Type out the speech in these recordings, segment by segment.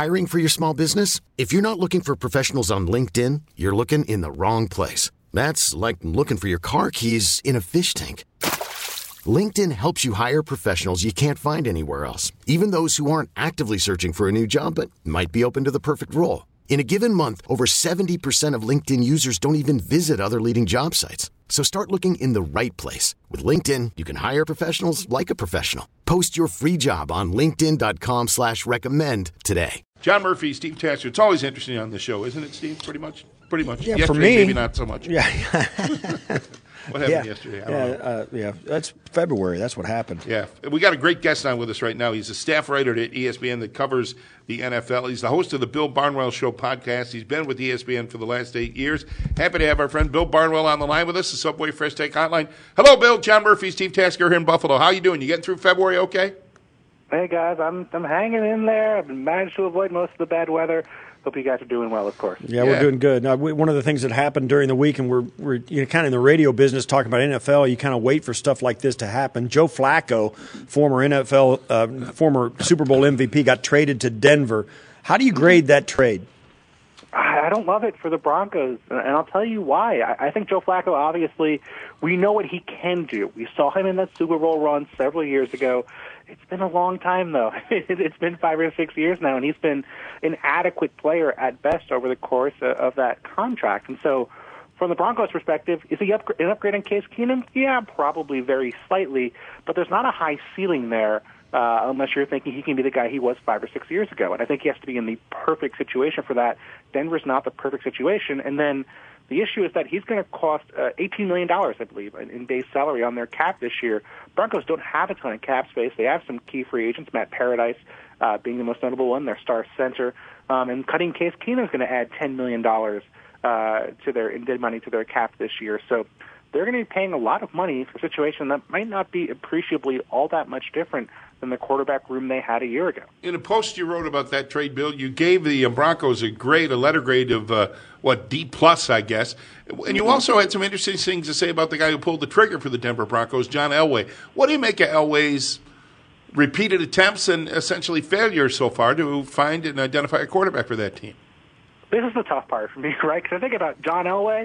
Hiring for your small business? If you're not looking for professionals on LinkedIn, you're looking in the wrong place. That's like looking for your car keys in a fish tank. LinkedIn helps you hire professionals you can't find anywhere else, even those who aren't actively searching for a new job but might be open to the perfect role. In a given month, over 70% of LinkedIn users don't even visit other leading job sites. So start looking in the right place. With LinkedIn, you can hire professionals like a professional. Post your free job on linkedin.com/recommend today. John Murphy, Steve Tasker. It's always interesting on the show, isn't it, Steve? Pretty much. Yeah, yesterday, for me, maybe not so much. Yeah. What happened yesterday? I don't know. That's February. That's what happened. Yeah. We got a great guest on with us right now. He's a staff writer at ESPN that covers the NFL. He's the host of the Bill Barnwell Show podcast. He's been with ESPN for the last 8 years. Happy to have our friend Bill Barnwell on the line with us, the Subway Fresh Take Hotline. Hello, Bill. John Murphy, Steve Tasker here in Buffalo. How you doing? You getting through February okay? Hey, guys. I'm hanging in there. I've managed to avoid most of the bad weather. Hope you guys are doing well, of course. Yeah, we're doing good. Now, one of the things that happened during the week, and we're kind of in the radio business talking about NFL, you kind of wait for stuff like this to happen. Joe Flacco, former Super Bowl MVP, got traded to Denver. How do you grade that trade? I don't love it for the Broncos, and I'll tell you why. I think Joe Flacco, obviously, we know what he can do. We saw him in that Super Bowl run several years ago. It's been a long time, though. It's been 5 or 6 years now, and he's been an adequate player at best over the course of that contract. And so from the Broncos' perspective, is he an upgrade on Case Keenum? Yeah, probably very slightly, but there's not a high ceiling there unless you're thinking he can be the guy he was 5 or 6 years ago. And I think he has to be in the perfect situation for that. Denver's not the perfect situation. And then the issue is that he's going to cost $18 million, I believe, in base salary on their cap this year. Broncos don't have a ton of cap space. They have some key free agents, Matt Paradise being the most notable one, their star center. And cutting Case Keenum is going to add $10 million to in dead money to their cap this year. So they're going to be paying a lot of money for a situation that might not be appreciably all that much different than the quarterback room they had a year ago. In a post you wrote about that trade, Bill, you gave the Broncos a letter grade of, D+, I guess. And you also had some interesting things to say about the guy who pulled the trigger for the Denver Broncos, John Elway. What do you make of Elway's repeated attempts and essentially failures so far to find and identify a quarterback for that team? This is the tough part for me, right? Because I think about John Elway.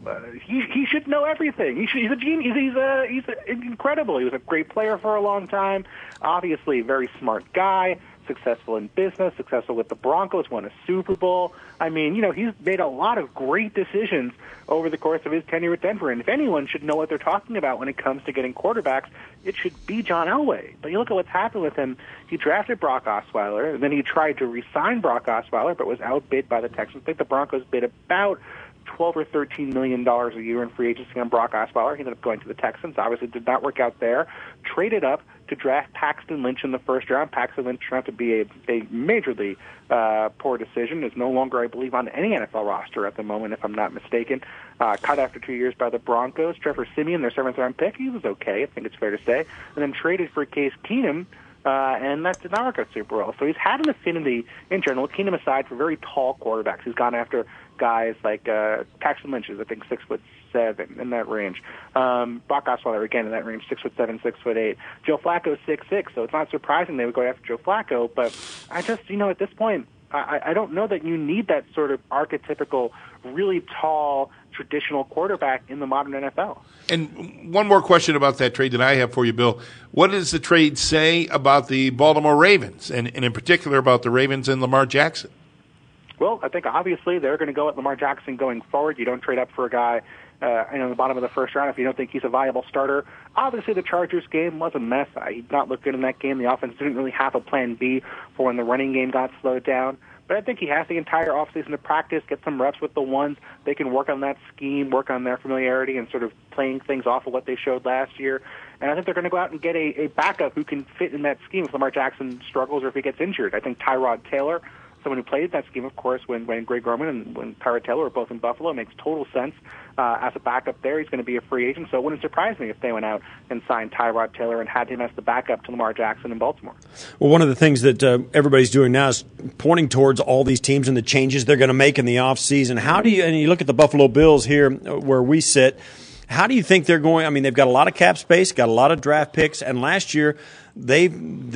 He should know everything. He's a genius. He's incredible. He was a great player for a long time. Obviously, a very smart guy. Successful in business. Successful with the Broncos. Won a Super Bowl. I mean, he's made a lot of great decisions over the course of his tenure at Denver. And if anyone should know what they're talking about when it comes to getting quarterbacks, it should be John Elway. But you look at what's happened with him. He drafted Brock Osweiler, and then he tried to re-sign Brock Osweiler, but was outbid by the Texans. I think the Broncos bid about $12 or $13 million a year in free agency on Brock Osweiler. He ended up going to the Texans. Obviously, did not work out there. Traded up to draft Paxton Lynch in the first round. Paxton Lynch turned out to be a majorly poor decision. Is no longer, I believe, on any NFL roster at the moment, if I'm not mistaken. Cut after 2 years by the Broncos. Trevor Siemian, their seventh-round pick, he was okay, I think it's fair to say. And then traded for Case Keenum, and that did not work out super well. So he's had an affinity in general, Keenum aside, for very tall quarterbacks. He's gone after guys like Paxton Lynch is, I think, 6'7", in that range. Brock Osweiler, again, in that range, 6'7", 6'8". Joe Flacco, 6'6", so it's not surprising they would go after Joe Flacco. But I just, at this point, I don't know that you need that sort of archetypical, really tall, traditional quarterback in the modern NFL. And one more question about that trade that I have for you, Bill. What does the trade say about the Baltimore Ravens, and in particular about the Ravens and Lamar Jackson? Well, I think obviously they're going to go at Lamar Jackson going forward. You don't trade up for a guy in the bottom of the first round if you don't think he's a viable starter. Obviously, the Chargers game was a mess. He did not look good in that game. The offense didn't really have a plan B for when the running game got slowed down. But I think he has the entire offseason to practice, get some reps with the ones. They can work on that scheme, work on their familiarity, and sort of playing things off of what they showed last year. And I think they're going to go out and get a backup who can fit in that scheme if Lamar Jackson struggles or if he gets injured. I think Tyrod Taylor, someone who played that scheme, of course, when Greg Roman and when Tyrod Taylor were both in Buffalo, makes total sense as a backup there. He's going to be a free agent, so it wouldn't surprise me if they went out and signed Tyrod Taylor and had him as the backup to Lamar Jackson in Baltimore. Well, one of the things that everybody's doing now is pointing towards all these teams and the changes they're going to make in the offseason. And you look at the Buffalo Bills here where we sit, how do you think they're going? I mean, they've got a lot of cap space, got a lot of draft picks, and last year they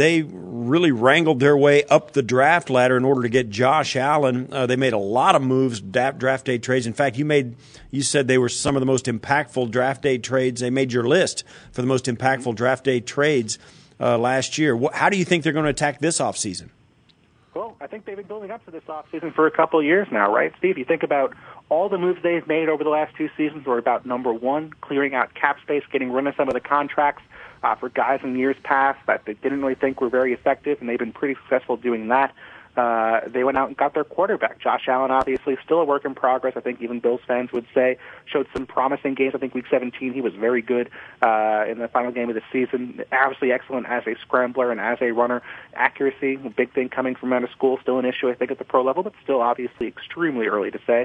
really wrangled their way up the draft ladder in order to get Josh Allen. They made a lot of moves, draft day trades. In fact, you said they were some of the most impactful draft day trades. They made your list for the most impactful draft day trades last year. How do you think they're going to attack this offseason? Well, I think they've been building up to this offseason for a couple of years now, right, Steve? You think about all the moves they've made over the last 2 seasons were about, number one, clearing out cap space, getting rid of some of the contracts for guys in years past that they didn't really think were very effective, and they've been pretty successful doing that. They went out and got their quarterback. Josh Allen, obviously, still a work in progress. I think even Bills fans would say showed some promising games. I think Week 17 he was very good in the final game of the season. Obviously excellent as a scrambler and as a runner. Accuracy, a big thing coming from out of school, still an issue, I think, at the pro level, but still obviously extremely early to say.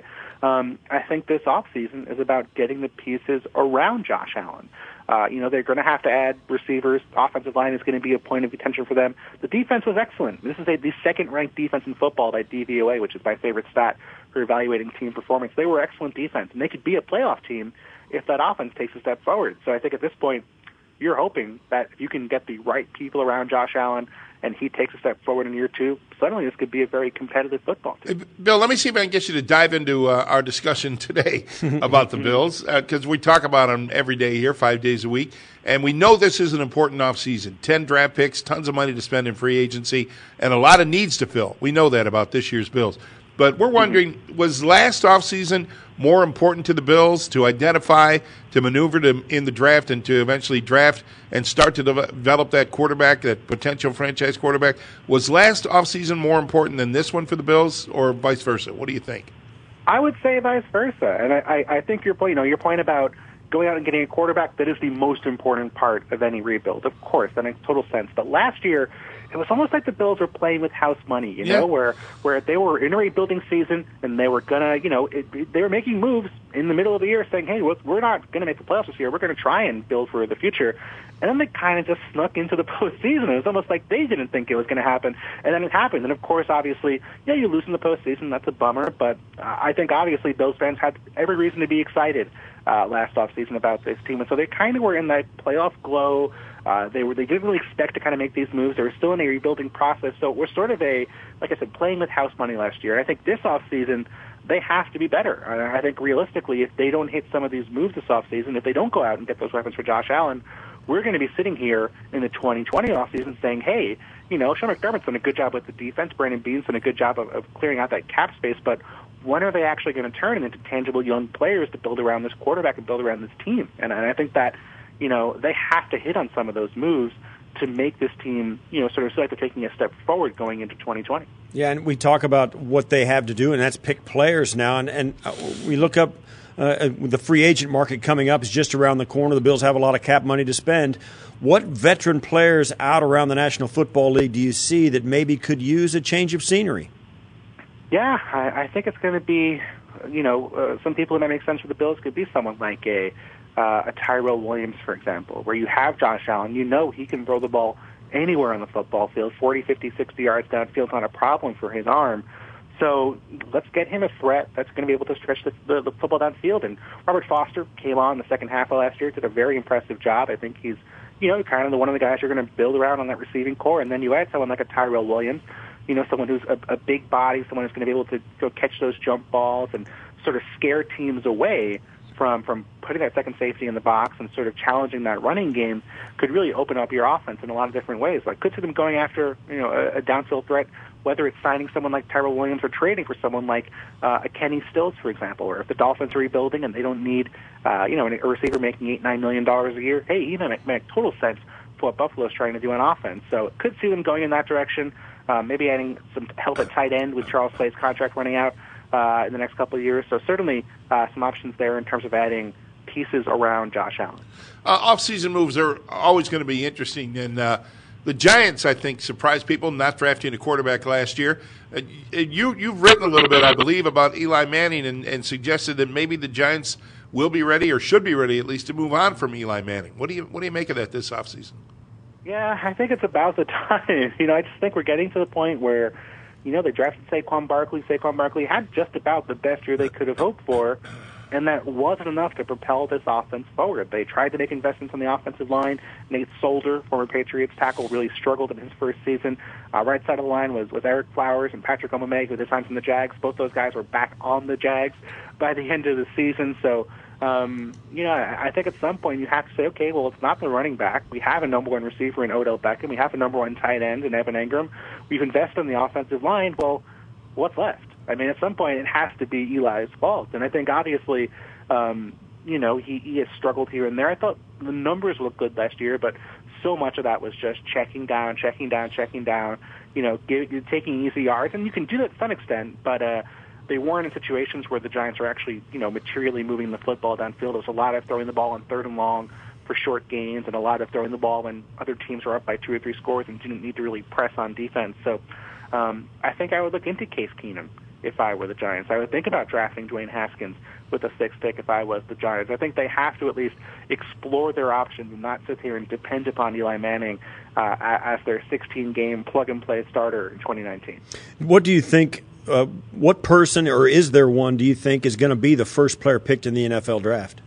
I think this offseason is about getting the pieces around Josh Allen. They're going to have to add receivers. Offensive line is going to be a point of contention for them. The defense was excellent. This is the second-ranked defense in football by DVOA, which is my favorite stat for evaluating team performance. They were excellent defense, and they could be a playoff team if that offense takes a step forward. So I think at this point, you're hoping that if you can get the right people around Josh Allen and he takes a step forward in year two, suddenly this could be a very competitive football team. Bill, let me see if I can get you to dive into our discussion today about the Bills, because we talk about them every day here, 5 days a week, and we know this is an important offseason. 10 draft picks, tons of money to spend in free agency, and a lot of needs to fill. We know that about this year's Bills. But we're wondering, was last offseason more important to the Bills to identify, to maneuver in the draft, and to eventually draft and start to develop that quarterback, that potential franchise quarterback? Was last offseason more important than this one for the Bills, or vice versa? What do you think? I would say vice versa. And I think your point about going out and getting a quarterback, that is the most important part of any rebuild. Of course, that makes total sense. But last year, it was almost like the Bills were playing with house money, where they were in a rebuilding season and they were gonna, they were making moves in the middle of the year, saying, "Hey, we're not gonna make the playoffs this year. We're gonna try and build for the future." And then they kind of just snuck into the postseason. It was almost like they didn't think it was going to happen, and then it happened. And of course, obviously, you lose in the postseason. That's a bummer. But I think obviously Bills fans had every reason to be excited last offseason about this team, and so they kind of were in that playoff glow. They didn't really expect to kind of make these moves. They were still in a rebuilding process, so it was sort of like I said, playing with house money last year. I think this offseason, they have to be better. I think realistically, if they don't hit some of these moves this offseason, if they don't go out and get those weapons for Josh Allen, we're going to be sitting here in the 2020 offseason saying, hey, Sean McDermott's done a good job with the defense. Brandon Beane's done a good job of clearing out that cap space, but when are they actually going to turn into tangible young players to build around this quarterback and build around this team? And I think that, they have to hit on some of those moves to make this team, sort of feel like they're taking a step forward going into 2020. Yeah, and we talk about what they have to do, and that's pick players now. And we look up the free agent market coming up is just around the corner. The Bills have a lot of cap money to spend. What veteran players out around the National Football League do you see that maybe could use a change of scenery? Yeah, I think it's going to be, some people that make sense for the Bills could be someone like a Tyrell Williams, for example, where you have Josh Allen. He can throw the ball anywhere on the football field, 40, 50, 60 yards downfield, not a problem for his arm. So let's get him a threat that's going to be able to stretch the football downfield. And Robert Foster came on the second half of last year, did a very impressive job. I think he's, kind of one of the guys you're going to build around on that receiving core. And then you add someone like a Tyrell Williams, someone who's a big body, someone who's going to be able to go catch those jump balls and sort of scare teams away from putting that second safety in the box and sort of challenging that running game, could really open up your offense in a lot of different ways. Like, could see them going after, a downfield threat, whether it's signing someone like Tyrell Williams or trading for someone like a Kenny Stills, for example, or if the Dolphins are rebuilding and they don't need, a receiver making $8-9 million a year, hey, even make total sense for what Buffalo's trying to do on offense. So could see them going in that direction, maybe adding some help at tight end with Charles Clay's contract running out in the next couple of years. So certainly some options there in terms of adding pieces around Josh Allen. Off-season moves are always going to be interesting, and the Giants, I think, surprised people not drafting a quarterback last year. You've written a little bit, I believe, about Eli Manning and suggested that maybe the Giants will be ready, or should be ready at least, to move on from Eli Manning. What do you make of that this offseason? Yeah, I think it's about the time. I just think we're getting to the point where they drafted Saquon Barkley. Saquon Barkley had just about the best year they could have hoped for. And that wasn't enough to propel this offense forward. They tried to make investments on the offensive line. Nate Solder, former Patriots tackle, really struggled in his first season. Right side of the line was Eric Flowers and Patrick Omameh, who this time from the Jags. Both those guys were back on the Jags by the end of the season. So, I think at some point you have to say, okay, well, it's not the running back. We have a number one receiver in Odell Beckham. We have a number one tight end in Evan Engram. We've invested in the offensive line. Well, what's left? I mean, at some point, it has to be Eli's fault. And I think, obviously, he has struggled here and there. I thought the numbers looked good last year, but so much of that was just checking down, taking easy yards. And you can do that to some extent, but they weren't in situations where the Giants are actually, materially moving the football downfield. There was a lot of throwing the ball on 3rd and long for short gains and a lot of throwing the ball when other teams were up by 2 or 3 scores and didn't need to really press on defense. So I think I would look into Case Keenum if I were the Giants. I would think about drafting Dwayne Haskins with a 6th pick if I was the Giants. I think they have to at least explore their options and not sit here and depend upon Eli Manning as their 16-game plug-and-play starter in 2019. What do you think, what person, or is there one, do you think is going to be the first player picked in the NFL draft?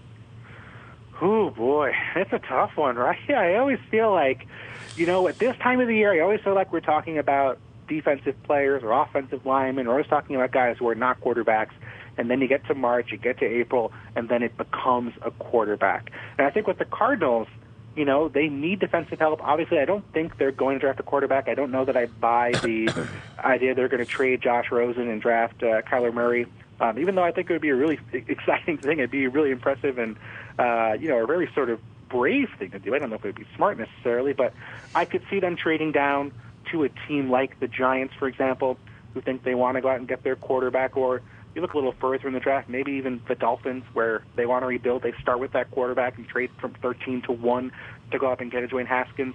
Oh, boy, that's a tough one, right? Yeah, I always feel like, at this time of the year, I always feel like we're talking about defensive players or offensive linemen. We're always talking about guys who are not quarterbacks. And then you get to March, you get to April, and then it becomes a quarterback. And I think with the Cardinals, they need defensive help. Obviously, I don't think they're going to draft a quarterback. I don't know that I buy the idea they're going to trade Josh Rosen and draft Kyler Murray. Even though I think it would be a really exciting thing. It'd be really impressive and, a very sort of brave thing to do. I don't know if it would be smart necessarily, but I could see them trading down to a team like the Giants, for example, who think they want to go out and get their quarterback, or you look a little further in the draft, maybe even the Dolphins, where they want to rebuild. They start with that quarterback and trade from 13 to 1 to go up and get a Dwayne Haskins.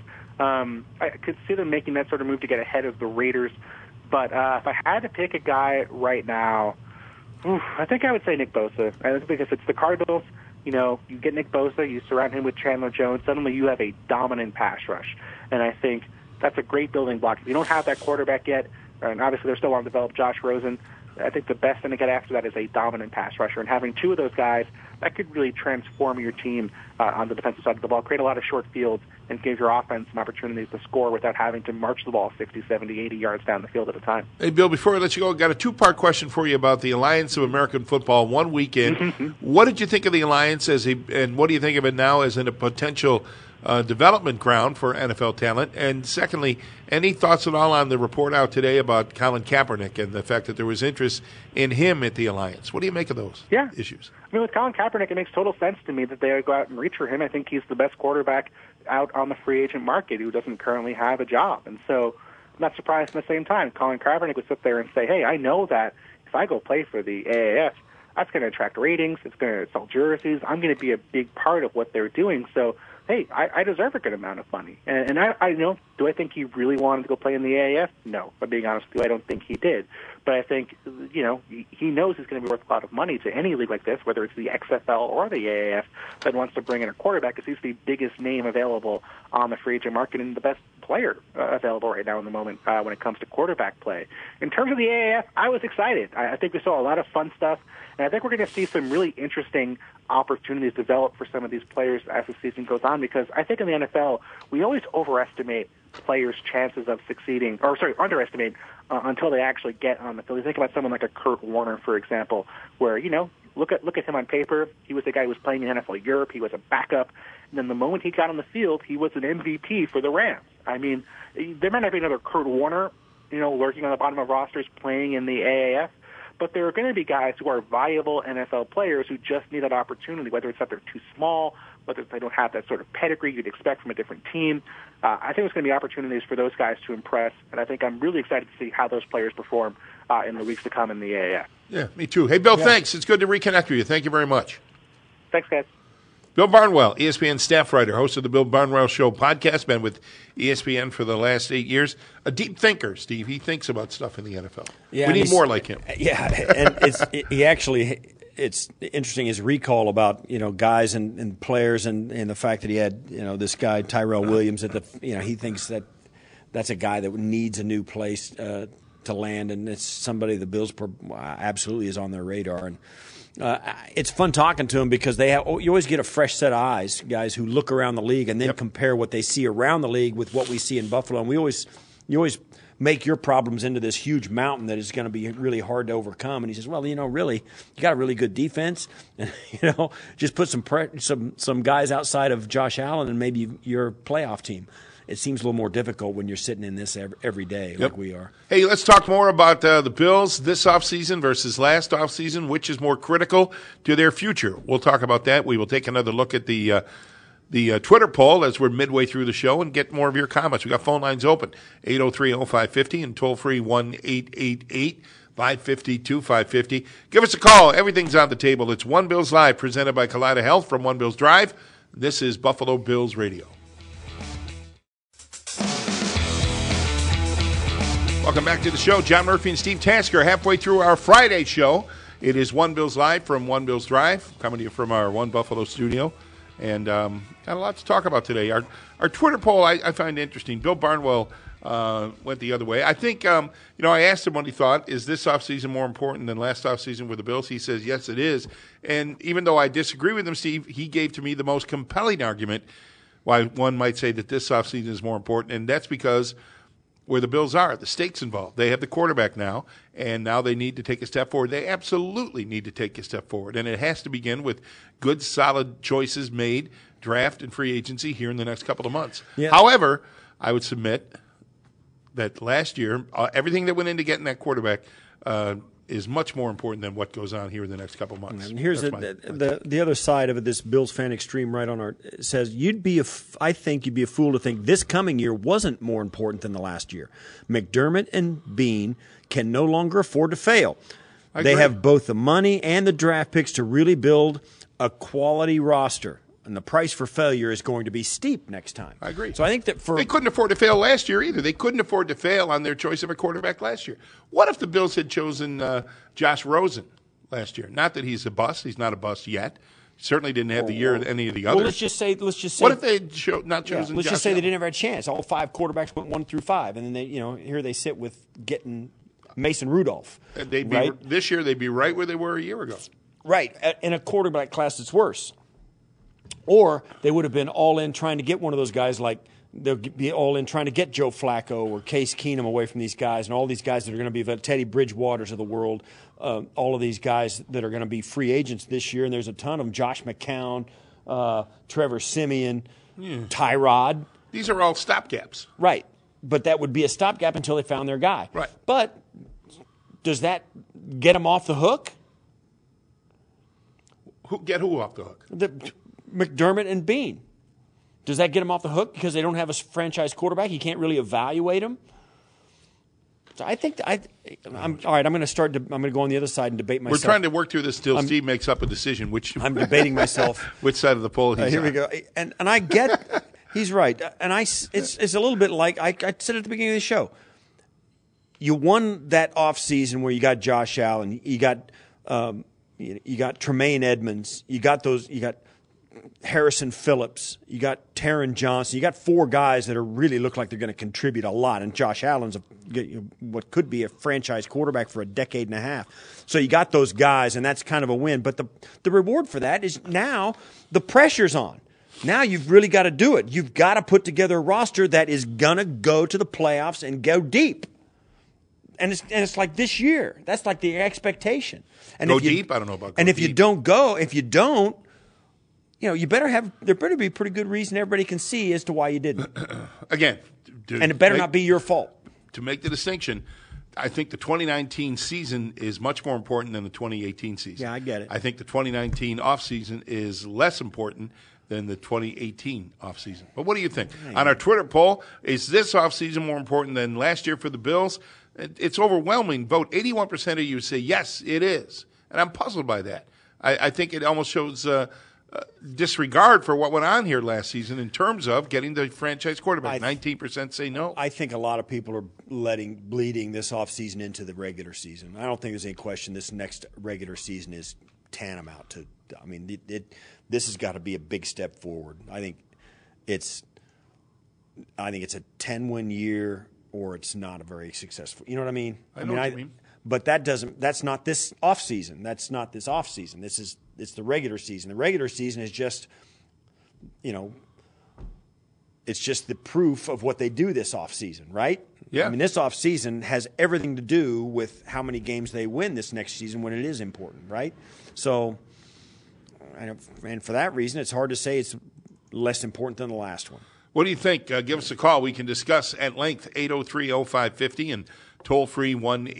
I could see them making that sort of move to get ahead of the Raiders. But if I had to pick a guy right now, I think I would say Nick Bosa. I think if it's the Cardinals, you get Nick Bosa, you surround him with Chandler Jones, suddenly you have a dominant pass rush. And I think that's a great building block. If you don't have that quarterback yet, and obviously they're still want to develop Josh Rosen, I think the best thing to get after that is a dominant pass rusher. And having 2 of those guys, that could really transform your team on the defensive side of the ball, create a lot of short fields, and give your offense some opportunities to score without having to march the ball 60, 70, 80 yards down the field at a time. Hey, Bill, before I let you go, I've got a 2-part question for you about the Alliance of American Football. One weekend, what did you think of the Alliance, and what do you think of it now as a potential development ground for NFL talent? And secondly, any thoughts at all on the report out today about Colin Kaepernick and the fact that there was interest in him at the Alliance? What do you make of those issues? I mean, with Colin Kaepernick, it makes total sense to me that they would go out and reach for him. I think he's the best quarterback out on the free agent market who doesn't currently have a job. And so I'm not surprised at the same time. Colin Kaepernick would sit there and say, hey, I know that if I go play for the AAF, that's going to attract ratings. It's going to sell jerseys. I'm going to be a big part of what they're doing. So, hey, I deserve a good amount of money. And I do I think he really wanted to go play in the AAF? No. But being honest with you, I don't think he did. But I think, he knows it's going to be worth a lot of money to any league like this, whether it's the XFL or the AAF, that wants to bring in a quarterback, because he's the biggest name available on the free agent market and the best player available right now in the moment when it comes to quarterback play. In terms of the AAF, I was excited. I think we saw a lot of fun stuff, and I think we're going to see some really interesting opportunities develop for some of these players as the season goes on, because I think in the NFL, we always overestimate players' chances of succeeding, underestimate until they actually get on the field. You think about someone like a Kurt Warner, for example, where, look at him on paper. He was a guy who was playing in NFL Europe. He was a backup. And then the moment he got on the field, he was an MVP for the Rams. I mean, there might not be another Kurt Warner, lurking on the bottom of rosters playing in the AAF, but there are going to be guys who are viable NFL players who just need that opportunity, whether it's that they're too small, whether they don't have that sort of pedigree you'd expect from a different team. I think there's going to be opportunities for those guys to impress, and I think I'm really excited to see how those players perform in the weeks to come in the AAF. Yeah, me too. Hey, Bill, thanks. It's good to reconnect with you. Thank you very much. Thanks, guys. Bill Barnwell, ESPN staff writer, host of the Bill Barnwell Show podcast, been with ESPN for the last 8 years. A deep thinker, Steve. He thinks about stuff in the NFL. Yeah, we need more like him. Yeah, and it's interesting his recall about guys and players and the fact that he had this guy Tyrell Williams at the he thinks that's a guy that needs a new place to land, and it's somebody the Bills absolutely is on their radar. And it's fun talking to them because you always get a fresh set of eyes, guys who look around the league and then compare what they see around the league with what we see in Buffalo. And you always make your problems into this huge mountain that is going to be really hard to overcome. And he says, well, really, you got a really good defense, and just put some guys outside of Josh Allen and maybe your playoff team. It seems a little more difficult when you're sitting in this every day like we are. Hey, let's talk more about the Bills this offseason versus last offseason. Which is more critical to their future? We'll talk about that. We will take another look at the Twitter poll as we're midway through the show and get more of your comments. We got phone lines open, 803-0550 and toll-free 1-888-550-2550. Give us a call. Everything's on the table. It's One Bills Live, presented by Kaleida Health from One Bills Drive. This is Buffalo Bills Radio. Welcome back to the show. John Murphy and Steve Tasker halfway through our Friday show. It is One Bills Live from One Bills Drive, coming to you from our One Buffalo studio. And got a lot to talk about today. Our Twitter poll I find interesting. Bill Barnwell went the other way. I think, I asked him what he thought. Is this offseason more important than last offseason with the Bills? He says, yes, it is. And even though I disagree with him, Steve, he gave to me the most compelling argument why one might say that this offseason is more important, and that's because where the Bills are, the stakes involved. They have the quarterback now, and now they need to take a step forward. They absolutely need to take a step forward, and it has to begin with good, solid choices made, draft and free agency here in the next couple of months. Yeah. However, I would submit that last year, everything that went into getting that quarterback is much more important than what goes on here in the next couple of months. And here's the other side of it. This Bills Fan Extreme right on our says I think you'd be a fool to think this coming year wasn't more important than the last year. McDermott and Bean can no longer afford to fail. They have both the money and the draft picks to really build a quality roster. And the price for failure is going to be steep next time. I agree. So I think that they couldn't afford to fail last year either. They couldn't afford to fail on their choice of a quarterback last year. What if the Bills had chosen Josh Rosen last year? Not that he's a bust. He's not a bust yet. Certainly didn't have the year of any of the others. Well, let's just say. What if they had not chosen? Let's Josh just say Allen? they didn't have a chance. All five quarterbacks went 1 through 5, and then here they sit with getting Mason Rudolph. This year they'd be right where they were a year ago. Right, in a quarterback class that's worse. Or they would have been all in trying to get one of those guys like they'll be all in trying to get Joe Flacco or Case Keenum away from these guys and all these guys that are going to be the Teddy Bridgewaters of the world, all of these guys that are going to be free agents this year. And there's a ton of them, Josh McCown, Trevor Siemian, Tyrod. These are all stopgaps. Right. But that would be a stopgap until they found their guy. Right. But does that get them off the hook? Get who off the hook? McDermott and Bean. Does that get them off the hook because they don't have a franchise quarterback? You can't really evaluate them. So I think I'm all right. I'm going to go on the other side and debate myself. We're trying to work through this till Steve makes up a decision. I'm debating myself. Which side of the poll he's here on. we go. And I get he's right. And it's a little bit like I said at the beginning of the show. You won that offseason where you got Josh Allen, you got Tremaine Edmonds, you got Harrison Phillips, you got Taron Johnson, you got 4 guys that really look like they're going to contribute a lot, and Josh Allen's what could be a franchise quarterback for a decade and a half. So you got those guys, and that's kind of a win. But the reward for that is now the pressure's on. Now you've really got to do it. You've got to put together a roster that is going to go to the playoffs and go deep. And it's like this year. That's like the expectation. And go deep? I don't know about go And if deep. you don't, you there better be a pretty good reason everybody can see as to why you didn't. Again. And it better not be your fault. To make the distinction, I think the 2019 season is much more important than the 2018 season. Yeah, I get it. I think the 2019 offseason is less important than the 2018 offseason. But what do you think? On our Twitter poll, is this offseason more important than last year for the Bills? It's overwhelming vote. 81% of you say, yes, it is. And I'm puzzled by that. I think it almost shows disregard for what went on here last season in terms of getting the franchise quarterback. 19% say no. I think a lot of people are bleeding this offseason into the regular season. I don't think there's any question this next regular season is tantamount to – I mean, this has got to be a big step forward. I think it's a 10-win year or it's not a very successful. You know what I mean? I know what you mean. But that's not this off season. That's not this off season. It's the regular season. The regular season is just, it's just the proof of what they do this off season, right? Yeah. I mean, this off season has everything to do with how many games they win this next season when it is important, right? So, and for that reason, it's hard to say it's less important than the last one. What do you think? Give us a call. We can discuss at length, 803-0550 and toll-free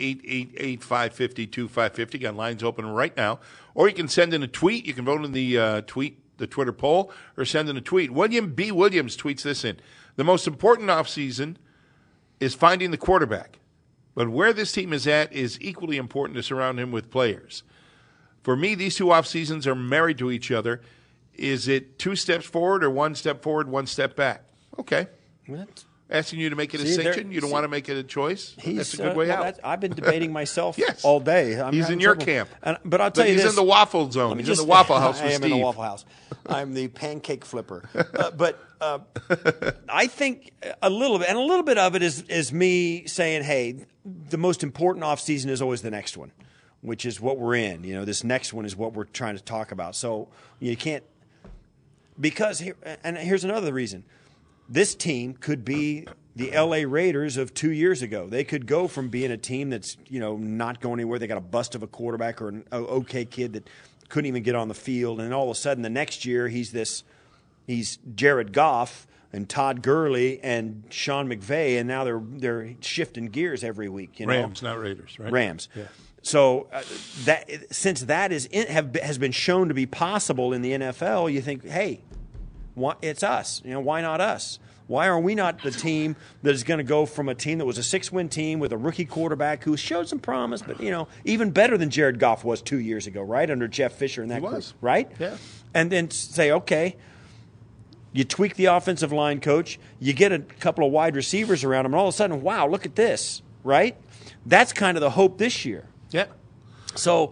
1-888-550-2550. Got lines open right now. Or you can send in a tweet. You can vote in the Twitter poll, or send in a tweet. William B. Williams tweets this in. The most important offseason is finding the quarterback. But where this team is at is equally important to surround him with players. For me, these two off seasons are married to each other. Is it 2 steps forward or 1 step forward, 1 step back? Okay. What? Asking you to make a distinction. You don't want to make a choice. That's a good way out. I've been debating myself yes. all day. He's in your camp. But I'll tell you this. He's in the waffle zone. He's in the Waffle House with I am Steve. in the Waffle House. I'm the pancake flipper. But I think a little bit of it is me saying, hey, the most important offseason is always the next one, which is what we're in. This next one is what we're trying to talk about. So you can't – because here's another reason. This team could be the L.A. Raiders of 2 years ago. They could go from being a team that's, not going anywhere. They got a bust of a quarterback or an okay kid that couldn't even get on the field. And all of a sudden the next year he's Jared Goff and Todd Gurley and Sean McVay, and now they're shifting gears every week. Rams, not Raiders, right? Rams. Yeah. So since that has been shown to be possible in the NFL, you think, hey, it's us. Why not us? Why are we not the team that is going to go from a team that was a 6-win team with a rookie quarterback who showed some promise, but even better than Jared Goff was 2 years ago, right, under Jeff Fisher and that group, right? Yeah. And then say, okay, you tweak the offensive line coach, you get a couple of wide receivers around him, and all of a sudden, wow, look at this, right? That's kind of the hope this year. Yeah. So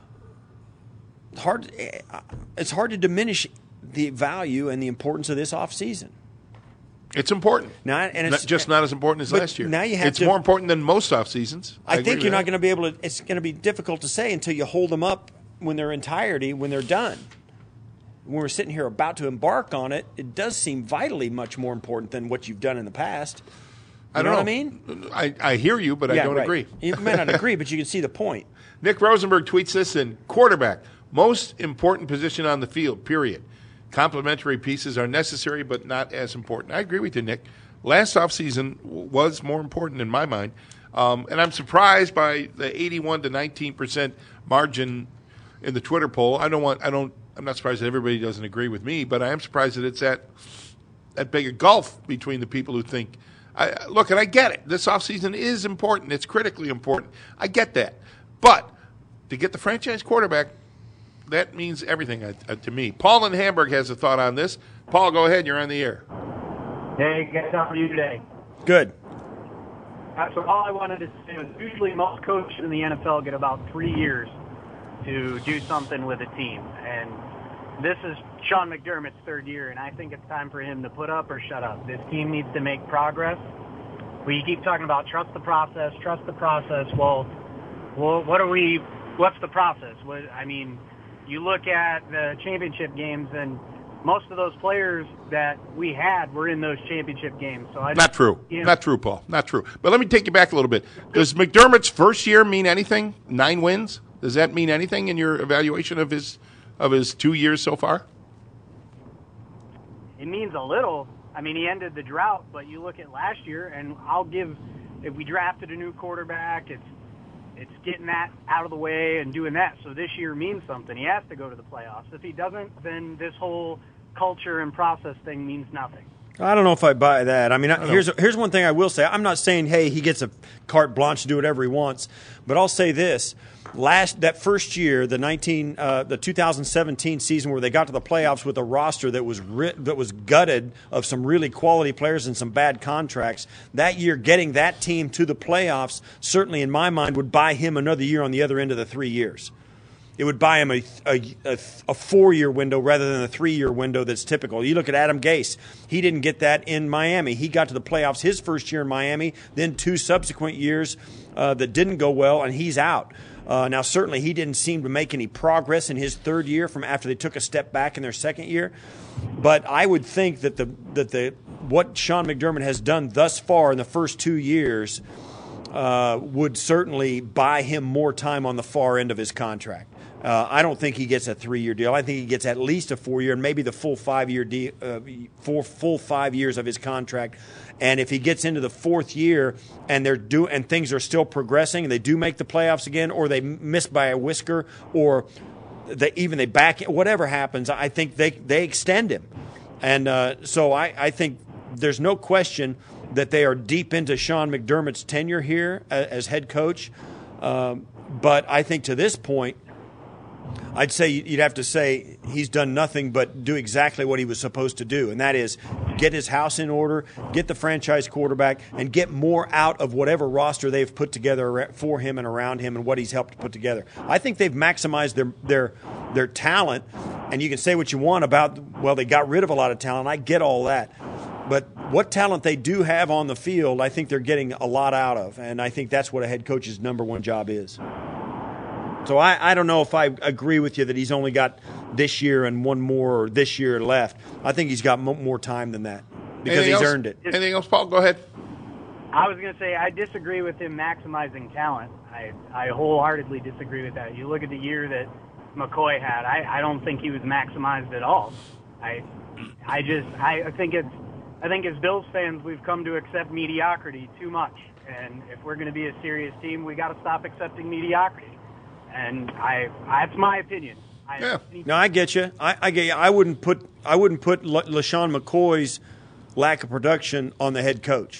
it's hard to diminish the value and the importance of this offseason. It's important. Now, and it's just not as important as last year. Now it's more important than most off seasons. I think you're not going to be able to. It's going to be difficult to say until you hold them up when they're entirety, when they're done. When we're sitting here about to embark on it, it does seem vitally much more important than what you've done in the past. You know what I mean? I hear you, but I don't agree. You may not agree, but you can see the point. Nick Rosenberg tweets this in: quarterback, most important position on the field, period. Complementary pieces are necessary, but not as important. I agree with you, Nick. Last offseason was more important in my mind. And I'm surprised by the 81 to 19% margin in the Twitter poll. I'm not surprised that everybody doesn't agree with me, but I am surprised that it's that big a gulf between the people who think, look, and I get it. This offseason is important. It's critically important. I get that. But to get the franchise quarterback, that means everything to me. Paul in Hamburg has a thought on this. Paul, go ahead. You're on the air. Hey, guys, how are you today? Good. So all I wanted to say was usually most coaches in the NFL get about 3 years to do something with a team. And this is Sean McDermott's 3rd year, and I think it's time for him to put up or shut up. This team needs to make progress. We keep talking about trust the process. Well, what's the process? You look at the championship games, and most of those players that we had were in those championship games. So Not true, Paul. Not true. But let me take you back a little bit. Does McDermott's first year mean anything? 9 wins? Does that mean anything in your evaluation of his 2 years so far? It means a little. He ended the drought, but you look at last year, and if we drafted a new quarterback, it's getting that out of the way and doing that. So this year means something. He has to go to the playoffs. If he doesn't, then this whole culture and process thing means nothing. I don't know if I buy that. Here's one thing I will say. I'm not saying, hey, he gets a carte blanche to do whatever he wants, but I'll say this. That first year, the 2017 season where they got to the playoffs with a roster that was gutted of some really quality players and some bad contracts, that year getting that team to the playoffs certainly in my mind would buy him another year on the other end of the 3 years. it would buy him a 4-year window rather than a 3-year window that's typical. You look at Adam Gase. He didn't get that in Miami. He got to the playoffs his first year in Miami, then 2 subsequent years that didn't go well, and he's out. Now, certainly he didn't seem to make any progress in his 3rd year from after they took a step back in their 2nd year. But I would think that what Sean McDermott has done thus far in the first 2 years would certainly buy him more time on the far end of his contract. I don't think he gets a 3-year deal. I think he gets at least a 4-year and maybe the full 5-year deal, full 5 years of his contract. And if he gets into the 4th year and things are still progressing and they do make the playoffs again, or they miss by a whisker, or they back whatever happens, I think they extend him. And so I think there's no question that they are deep into Sean McDermott's tenure here as head coach. But I think to this point, I'd say you'd have to say he's done nothing but do exactly what he was supposed to do, and that is get his house in order, get the franchise quarterback, and get more out of whatever roster they've put together for him and around him and what he's helped put together. I think they've maximized their talent, and you can say what you want about, well, they got rid of a lot of talent. I get all that. But what talent they do have on the field, I think they're getting a lot out of, and I think that's what a head coach's number one job is. So I don't know if I agree with you that he's only got this year and one more this year left. I think he's got more time than that because he's earned it. Anything else, Paul? Go ahead. I was going to say I disagree with him maximizing talent. I wholeheartedly disagree with that. You look at the year that McCoy had, I don't think he was maximized at all. I think as Bills fans, we've come to accept mediocrity too much. And if we're going to be a serious team, we got to stop accepting mediocrity. And that's my opinion. No, I get you. I get you. I wouldn't put LeSean McCoy's lack of production on the head coach.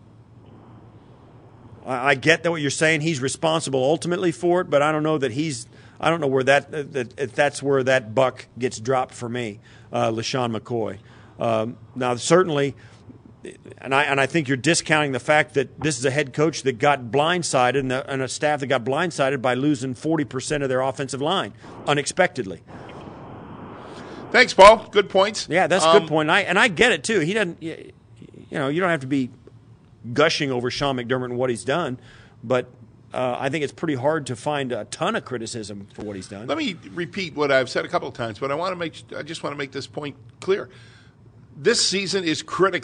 I get that what you're saying. He's responsible ultimately for it, but I don't know that I don't know where if that's where that buck gets dropped for me, LeSean McCoy. Now, certainly, and I think you're discounting the fact that this is a head coach that got blindsided and a staff that got blindsided by losing 40% of their offensive line unexpectedly. Thanks, Paul. Good points. Yeah, that's a good point. I get it too. He doesn't. You don't have to be gushing over Sean McDermott and what he's done, but I think it's pretty hard to find a ton of criticism for what he's done. Let me repeat what I've said a couple of times, but I just want to make this point clear. This season is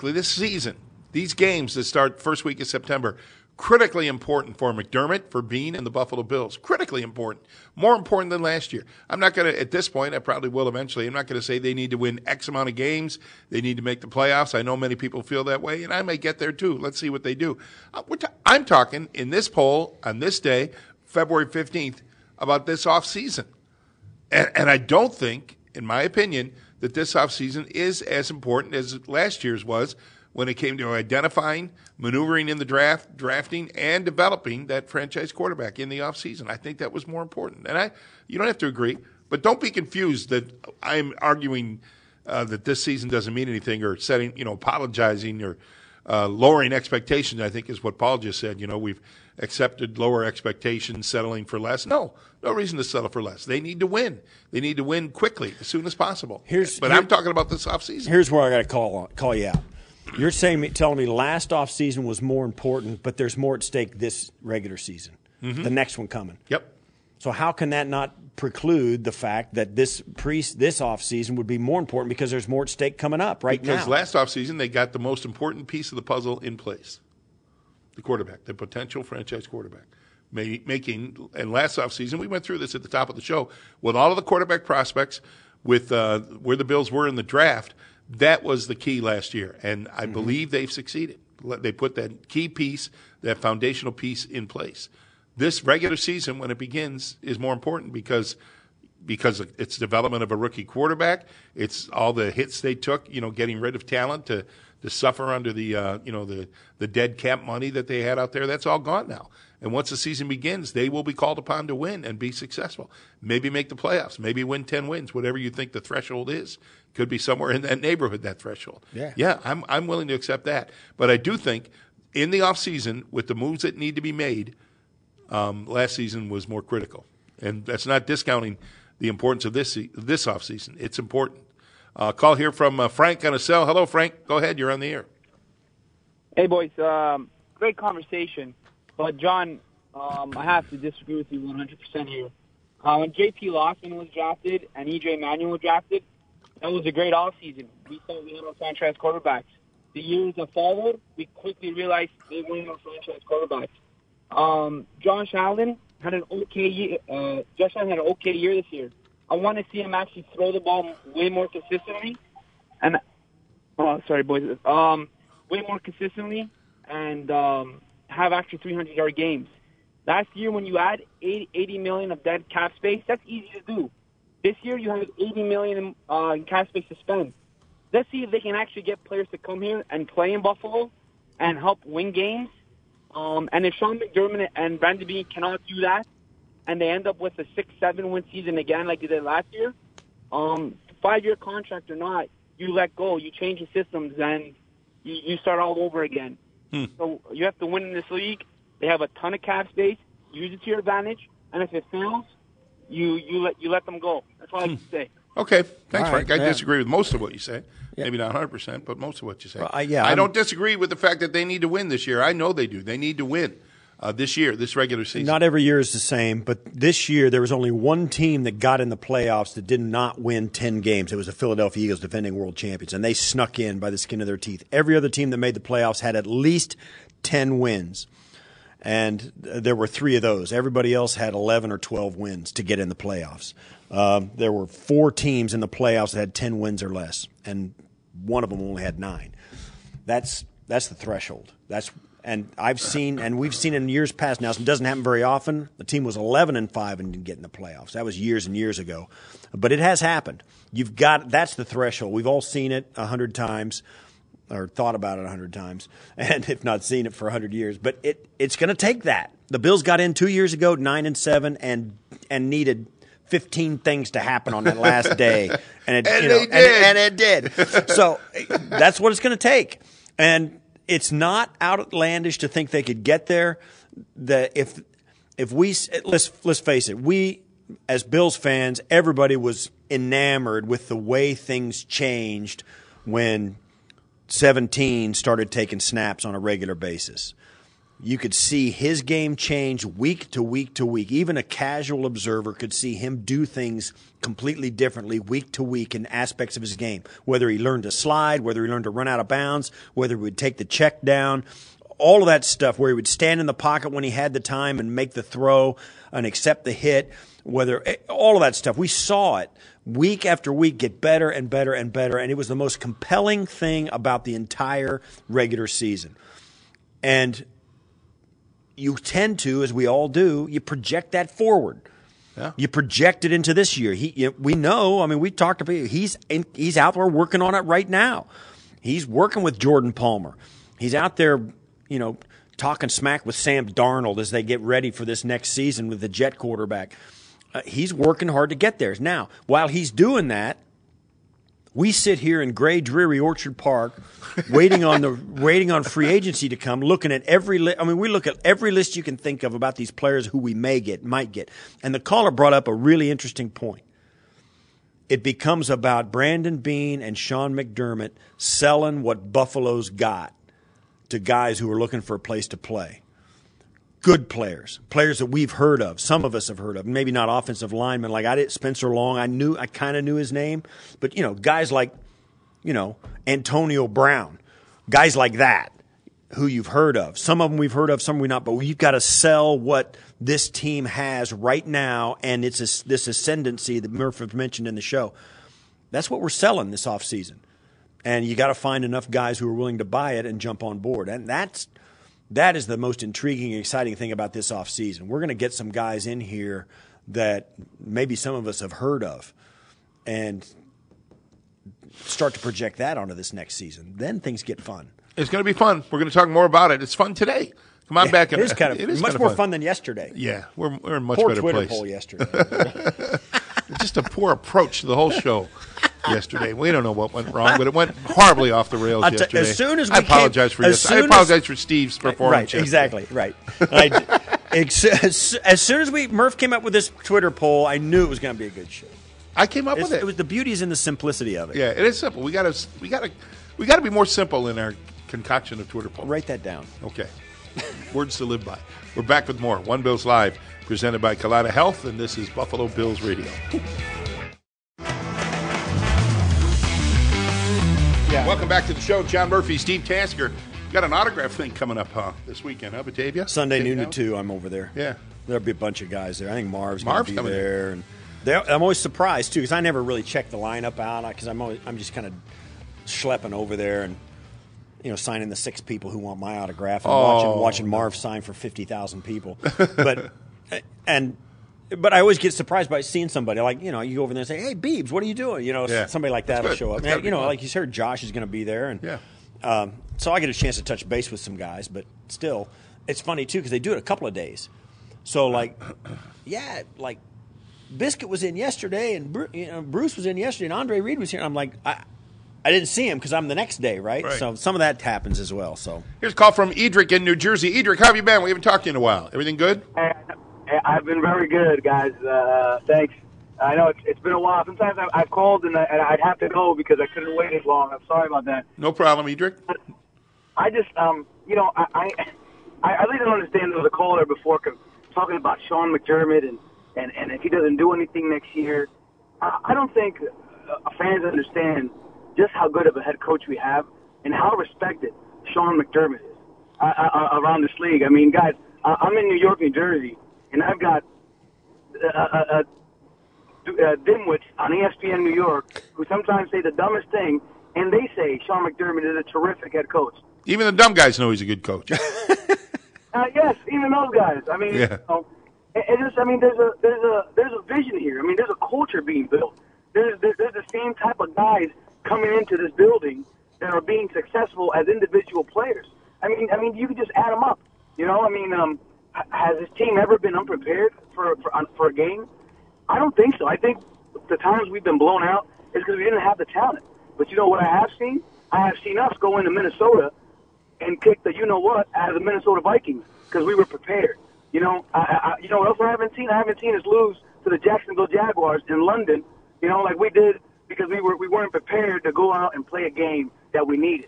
these games that start first week of September, critically important for McDermott, for Beane, and the Buffalo Bills. Critically important. More important than last year. I'm not going to, at this point, I probably will eventually, I'm not going to say they need to win X amount of games. They need to make the playoffs. I know many people feel that way, and I may get there too. Let's see what they do. I'm talking in this poll on this day, February 15th, about this offseason. And I don't think, in my opinion, that this offseason is as important as last year's was when it came to identifying, maneuvering in the draft, drafting, and developing that franchise quarterback in the offseason. I think that was more important. And you don't have to agree, but don't be confused that I'm arguing that this season doesn't mean anything or apologizing or lowering expectations, I think is what Paul just said. We've accepted lower expectations, settling for less. No reason to settle for less. They need to win. They need to win quickly, as soon as possible. I'm talking about this offseason. Here's where I got to call you out. You're telling me last offseason was more important, but there's more at stake this regular season, the next one coming. Yep. So how can that not preclude the fact that this offseason would be more important because there's more at stake coming up now? Because last offseason they got the most important piece of the puzzle in place, the quarterback, the potential franchise quarterback. And last offseason, we went through this at the top of the show, with all of the quarterback prospects, with where the Bills were in the draft, that was the key last year. And I believe they've succeeded. They put that key piece, that foundational piece in place. This regular season, when it begins, is more important because it's development of a rookie quarterback. It's all the hits they took, getting rid of talent to suffer under the dead cap money that they had out there. That's all gone now. And once the season begins, they will be called upon to win and be successful. Maybe make the playoffs. Maybe win 10 wins, whatever you think the threshold is. Could be somewhere in that neighborhood, that threshold. Yeah, I'm willing to accept that. But I do think in the offseason, with the moves that need to be made, last season was more critical. And that's not discounting the importance of this offseason. It's important. Call here from Frank on a cell. Hello, Frank. Go ahead. You're on the air. Hey, boys. Great conversation. But, John, I have to disagree with you 100% here. When J.P. Lawson was drafted and E.J. Manuel was drafted, that was a great offseason. We saw we had our franchise quarterbacks. The years that followed, we quickly realized they weren't our franchise quarterbacks. Josh Allen had an okay year. Josh Allen had an okay year this year. I want to see him actually throw the ball way more consistently, and way more consistently, and have actually 300-yard games. Last year, when you add $80 million of dead cap space, that's easy to do. This year, you have $80 million in cap space to spend. Let's see if they can actually get players to come here and play in Buffalo and help win games. And if Sean McDermott and Brandon Beane cannot do that, and they end up with a 6-7 win season again like they did last year, 5-year contract or not, you let go, you change the systems, and you start all over again. So you have to win in this league. They have a ton of cap space. Use it to your advantage, and if it fails, you let them go. That's all I can say. Okay, thanks, Frank. I disagree with most of what you say. Yeah. Maybe not 100%, but most of what you say. Well, I don't disagree with the fact that they need to win this year. I know they do. They need to win this year, this regular season. Not every year is the same, but this year there was only one team that got in the playoffs that did not win 10 games. It was the Philadelphia Eagles, defending world champions, and they snuck in by the skin of their teeth. Every other team that made the playoffs had at least 10 wins. And there were 3 of those. Everybody else had 11 or 12 wins to get in the playoffs. There were 4 teams in the playoffs that had 10 wins or less, and one of them only had 9. That's the threshold. And we've seen in years past. Now, it doesn't happen very often. The team was 11-5 and didn't get in the playoffs. That was years and years ago, but it has happened. That's the threshold. We've all seen it 100 times. Or thought about it 100 times, and if not seen it for 100 years. But it's going to take that. The Bills got in 2 years ago, 9-7, and needed 15 things to happen on that last day, and it did. So that's what it's going to take. And it's not outlandish to think they could get there. Let's face it, we as Bills fans, everybody was enamored with the way things changed when 17 started taking snaps on a regular basis. You could see his game change week to week to week. Even a casual observer could see him do things completely differently week to week in aspects of his game, whether he learned to slide, whether he learned to run out of bounds, whether he would take the check down, all of that stuff, where he would stand in the pocket when he had the time and make the throw and accept the hit, all of that stuff. We saw it week after week get better and better and better, and it was the most compelling thing about the entire regular season. And you tend to, as we all do, you project that forward. Yeah. You project it into this year. We know, I mean, we talked about it. He's out there working on it right now. He's working with Jordan Palmer. He's out there, talking smack with Sam Darnold as they get ready for this next season with the Jet quarterback. He's working hard to get there. Now, while he's doing that, we sit here in gray, dreary Orchard Park, waiting on free agency to come, looking at every list. I mean, we look at every list you can think of about these players who we might get. And the caller brought up a really interesting point. It becomes about Brandon Beane and Sean McDermott selling what Buffalo's got to guys who are looking for a place to play. Good players that we've heard of. Some of us have heard of. Maybe not offensive linemen like I did. Spencer Long, I kind of knew his name, but guys like, Antonio Brown, guys like that, who you've heard of. Some of them we've heard of, some we not. But you've got to sell what this team has right now, and it's this ascendancy that Murphy mentioned in the show. That's what we're selling this offseason. And you got to find enough guys who are willing to buy it and jump on board. And that is the most intriguing and exciting thing about this offseason. We're going to get some guys in here that maybe some of us have heard of and start to project that onto this next season. Then things get fun. It's going to be fun. We're going to talk more about it. It's fun today. Come on back. It is much more fun than yesterday. Yeah, we're in a much better Twitter place. Poll yesterday. Just a poor approach to the whole show yesterday. We don't know what went wrong, but it went horribly off the rails yesterday. As soon as I apologize for Steve's performance. Right, exactly, right. As soon as Murph came up with this Twitter poll, I knew it was going to be a good show. I came up with it. It was the beauty is in the simplicity of it. Yeah, it is simple. We got to be more simple in our concoction of Twitter polls. Write that down. Okay. Words to live by. We're back with more One Bills Live, presented by Kaleida Health, and this is Buffalo Bills Radio. Yeah. Welcome back to the show. John Murphy, Steve Tasker. Got an autograph thing coming up this weekend, huh, Batavia? Sunday noon to 2, I'm over there. Yeah. There'll be a bunch of guys there. I think Marv's going to be there. And I'm always surprised, too, because I never really check the lineup out because I'm just kind of schlepping over there and, signing the 6 people who want my autograph and watching Marv sign for 50,000 people. But I always get surprised by seeing somebody you go over there and say, "Hey, Beebs, what are you doing?" Somebody like that will show up. Like you heard, Josh is going to be there, and so I get a chance to touch base with some guys. But still, it's funny too because they do it a couple of days. So Biscuit was in yesterday, and Bruce was in yesterday, and Andre Reed was here. And I'm like, I didn't see him because I'm the next day, right? So some of that happens as well. So here's a call from Edric in New Jersey. Edric, how have you been? We haven't talked to you in a while. Everything good? I've been very good, guys. Thanks. I know it's been a while. Sometimes I've called and I'd have to go because I couldn't wait as long. I'm sorry about that. No problem, Edric. I just, I really don't understand the caller before talking about Sean McDermott and if he doesn't do anything next year. I don't think fans understand just how good of a head coach we have and how respected Sean McDermott is around this league. I mean, guys, I'm in New York, New Jersey, and I've got dimwits on ESPN New York who sometimes say the dumbest thing, and they say Sean McDermott is a terrific head coach. Even the dumb guys know he's a good coach. Yes, even those guys. I mean, there's a vision here. I mean, there's a culture being built. There's the same type of guys coming into this building that are being successful as individual players. I mean, you can just add them up. Has this team ever been unprepared for a game? I don't think so. I think the times we've been blown out is because we didn't have the talent. But you know what I have seen? I have seen us go into Minnesota and kick the you-know-what out of the Minnesota Vikings because we were prepared. You know what else I haven't seen? I haven't seen us lose to the Jacksonville Jaguars in London, like we did because we weren't prepared to go out and play a game that we needed.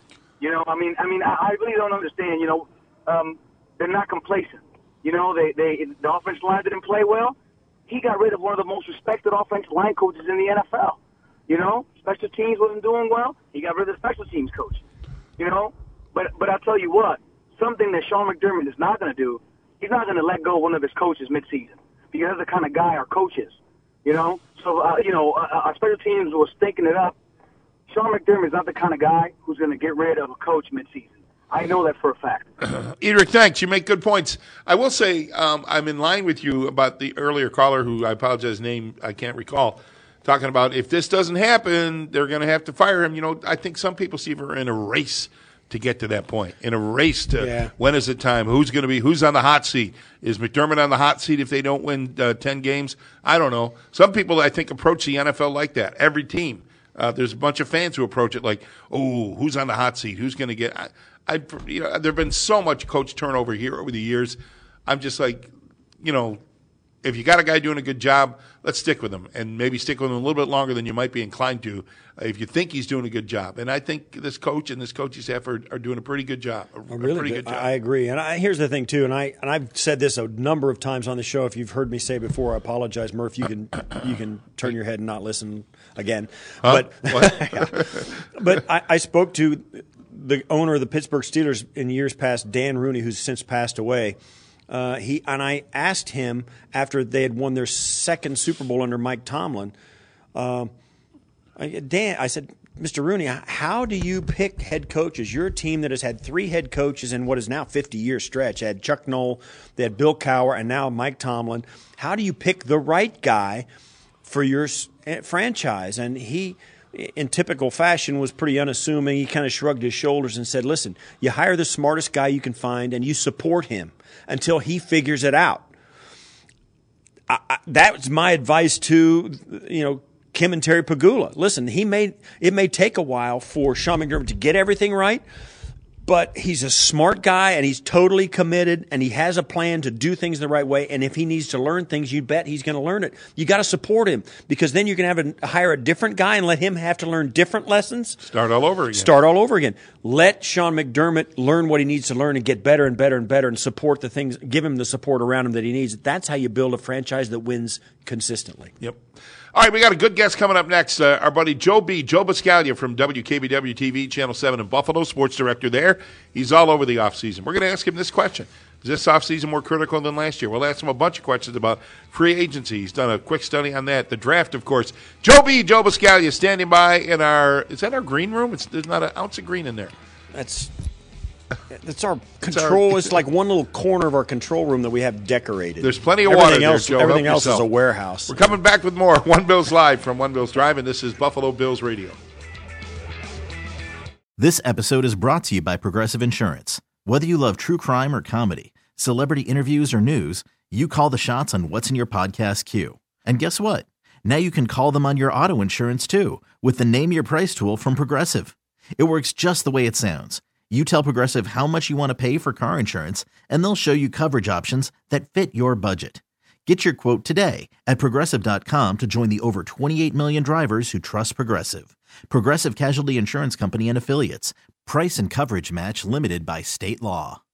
I really don't understand. They're not complacent. The offensive line didn't play well. He got rid of one of the most respected offensive line coaches in the NFL. Special teams wasn't doing well. He got rid of the special teams coach. But I'll tell you what, something that Sean McDermott is not going to do, he's not going to let go of one of his coaches midseason because that's the kind of guy our coach is. So our special teams was stinking it up. Sean McDermott is not the kind of guy who's going to get rid of a coach midseason. I know that for a fact. Edric, thanks. You make good points. I will say I'm in line with you about the earlier caller who I apologize, name I can't recall, talking about if this doesn't happen, they're going to have to fire him. I think some people see we're in a race to get to that point, in a race to when is it time, who's on the hot seat. Is McDermott on the hot seat if they don't win 10 games? I don't know. Some people, I think, approach the NFL like that. Every team. There's a bunch of fans who approach it like, oh, who's on the hot seat? Who's going to get there have been so much coach turnover here over the years. I'm just like, if you got a guy doing a good job, let's stick with him and maybe stick with him a little bit longer than you might be inclined to if you think he's doing a good job. And I think this coach and this coaching staff are doing a pretty good job. Good job. I agree. And here's the thing, too, and I've said this a number of times on the show. If you've heard me say before, I apologize, Murph. You can turn your head and not listen again. Huh? But I spoke to the owner of the Pittsburgh Steelers in years past, Dan Rooney, who's since passed away. I asked him after they had won their second Super Bowl under Mike Tomlin, Dan, I said, Mr. Rooney, how do you pick head coaches? You're a team that has had 3 head coaches in what is now 50-year stretch. They had Chuck Noll, they had Bill Cowher, and now Mike Tomlin. How do you pick the right guy for your franchise? And he, in typical fashion, was pretty unassuming. He kind of shrugged his shoulders and said, listen, you hire the smartest guy you can find and you support him until he figures it out. That's my advice to, Kim and Terry Pagula. Listen, it may take a while for Sean McDermott to get everything right, But he's a smart guy, and he's totally committed, and he has a plan to do things the right way. And if he needs to learn things, you bet he's going to learn it. You got to support him, because then you're going to hire a different guy and let him have to learn different lessons. Start all over again. Let Sean McDermott learn what he needs to learn and get better and better and better, and support the things. Give him the support around him that he needs. That's how you build a franchise that wins consistently. Yep. All right, we got a good guest coming up next. Our buddy Joe Buscaglia from WKBW TV, Channel 7 in Buffalo, sports director there. He's all over the offseason. We're going to ask him this question. Is this offseason more critical than last year? We'll ask him a bunch of questions about free agency. He's done a quick study on that. The draft, of course. Joe Buscaglia standing by in is that our green room? There's not an ounce of green in there. That's our control. It's like one little corner of our control room that we have decorated. There's plenty of water there, Joe. Everything else is a warehouse. We're coming back with more One Bills Live from One Bills Drive, and this is Buffalo Bills Radio. This episode is brought to you by Progressive Insurance. Whether you love true crime or comedy, celebrity interviews or news, you call the shots on what's in your podcast queue. And guess what? Now you can call them on your auto insurance too with the Name Your Price tool from Progressive. It works just the way it sounds. You tell Progressive how much you want to pay for car insurance, and they'll show you coverage options that fit your budget. Get your quote today at Progressive.com to join the over 28 million drivers who trust Progressive. Progressive Casualty Insurance Company and Affiliates. Price and coverage match limited by state law.